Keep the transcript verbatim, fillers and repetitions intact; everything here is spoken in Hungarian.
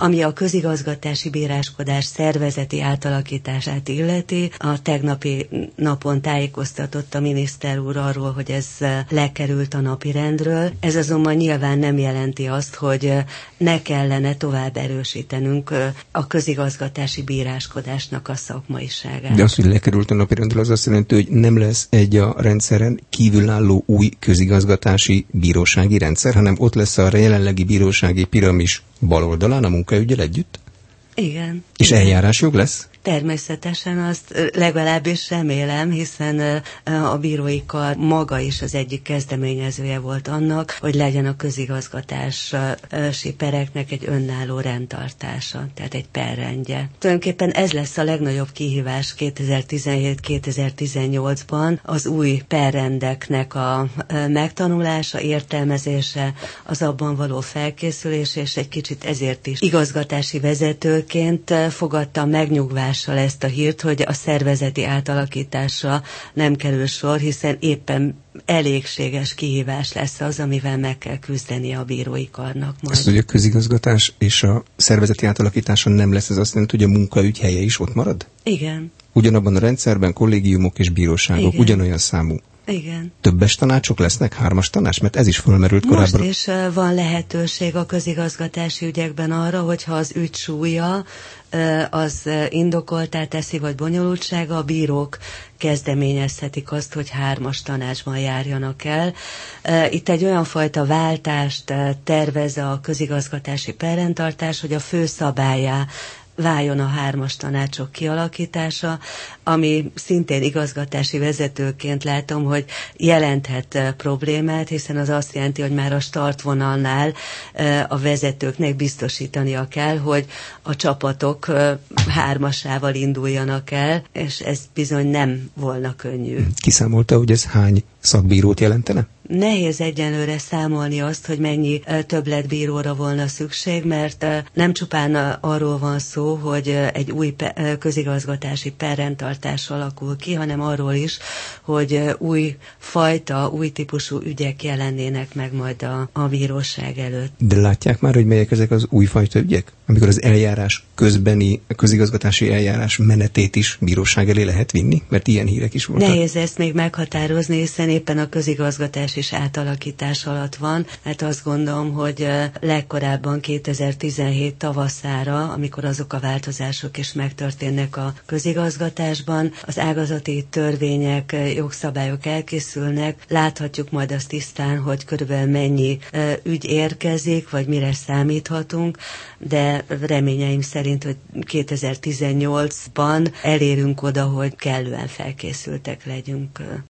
Ami a közigazgatási bíráskodás szervezeti átalakítását illeti, a tegnapi napon tájékoztatott a miniszter úr arról, hogy ez lekerült a napirendről. Ez azonban nyilván nem jelenti azt, hogy ne kellene tovább erősítenünk a közigazgatási bíráskodásnak a szakmaiságát. De az, hogy lekerült a napirendről, az azt jelenti, hogy nem lesz egy a rendszeren kívülálló új közigazgatási bírósági rendszer, hanem ott lesz a jelenlegi bírósági piramis bal oldalán a munkaüggyel együtt? Igen. És igen. eljárásjog lesz? Természetesen azt legalábbis remélem, hiszen a bírói kar maga is az egyik kezdeményezője volt annak, hogy legyen a közigazgatási pereknek egy önálló rendtartása, tehát egy perrendje. Tulajdonképpen ez lesz a legnagyobb kihívás kétezer-tizenhét-kétezer-tizennyolcban, az új perrendeknek a megtanulása, értelmezése, az abban való felkészülés, és egy kicsit ezért is igazgatási vezetőként fogadtam megnyugvást ezt a hírt, hogy a szervezeti átalakításra nem kerül sor, hiszen éppen elégséges kihívás lesz az, amivel meg kell küzdeni a bírói karnak majd. Azt, hogy a közigazgatás és a szervezeti átalakítása nem lesz, ez azt jelenti, hogy a munkaügy helye is ott marad? Igen. Ugyanabban a rendszerben kollégiumok és bíróságok, igen. Ugyanolyan számú. Igen. Többes tanácsok lesznek, hármas tanács? Mert ez is fölmerült korábban. Most is van lehetőség a közigazgatási ügyekben arra, hogyha az ügy súlya az indokoltá teszi, vagy bonyolultsága, a bírók kezdeményezhetik azt, hogy hármas tanácsban járjanak el. Itt egy olyan fajta váltást tervez a közigazgatási perrendtartás, hogy a fő szabályá váljon a hármas tanácsok kialakítása, ami szintén igazgatási vezetőként látom, hogy jelenthet problémát, hiszen az azt jelenti, hogy már a startvonalnál a vezetőknek biztosítania kell, hogy a csapatok hármasával induljanak el, és ez bizony nem volna könnyű. Kiszámolta, hogy ez hány szakbírót jelentene? Nehéz egyenlőre számolni azt, hogy mennyi többletbíróra volna szükség, mert nem csupán arról van szó, hogy egy új közigazgatási perrendtartás alakul ki, hanem arról is, hogy új fajta, új típusú ügyek jelennének meg majd a, a bíróság előtt. De látják már, hogy melyek ezek az újfajta ügyek? Amikor az eljárás közbeni, közigazgatási eljárás menetét is bíróság elé lehet vinni? Mert ilyen hírek is voltak. Nehéz ezt még meghatározni, hiszen éppen a közigazgatás is átalakítás alatt van. Hát azt gondolom, hogy legkorábban kétezer-tizenhét tavaszára, amikor azok a változások is megtörténnek a közigazgatásban, az ágazati törvények, jogszabályok elkészülnek, láthatjuk majd azt tisztán, hogy körülbelül mennyi ügy érkezik, vagy mire számíthatunk, de reményeim szerint, hogy kétezer-tizennyolcban elérünk oda, hogy kellően felkészültek legyünk.